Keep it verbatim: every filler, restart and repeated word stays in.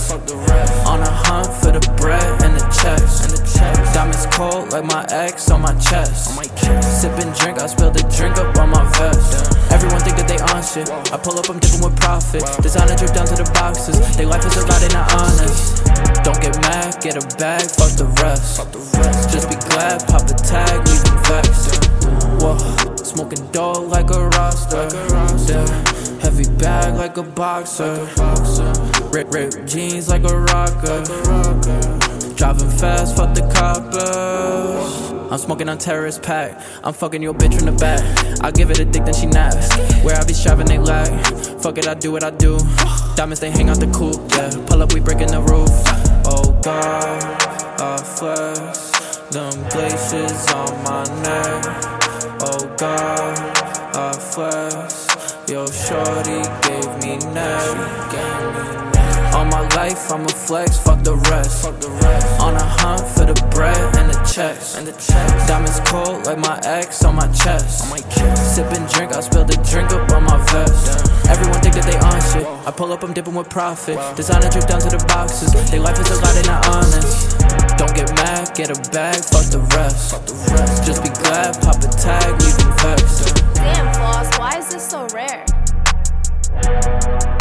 fuck the rest. On a hunt for the bread and the checks, and the checks. Diamonds cold like my ex on my chest. On my chest. Sippin' drink, I spill the drink up on my vest. Everyone think that they on shit. I pull up, I'm dipping with profit. Designer drip down to the boxes. They life is a lie, they not honest. Don't get mad, get a bag, fuck the rest. Just be glad, pop a tag, leave them vexed. Whoa, smoking dope like a roster. Yeah. Heavy bag like a boxer. Rip, rip jeans like a rocker. Driving fast, fuck the coppers. I'm smoking on terrorist pack. I'm fucking your bitch from the back. I give it a dick, then she naps. Where I be striving, they lag. Fuck it, I do what I do. Diamonds, they hang out the coupe, yeah. Pull up, we breaking the roof. Oh God, I flex. Them glaciers on my neck. Oh God, I flex. Yo, shorty gave me neck. Gave me neck. All my life, I'ma flex, fuck the rest. Fuck the rest. On a hunt for the bread and the checks. And the checks. Diamonds cold like my ex on my chest. On my chest. Sippin' drink, I spill the drink up on my vest. Damn. Everyone think that they on shit. I pull up, I'm dipping with profit. Wow. Designer drip down to the boxes. They life is a lie, they not honest. Don't get mad, get a bag, fuck the rest. Fuck the rest. Just be glad, pop a tag, leave them vexed. Damn, Floss, why is this so rare?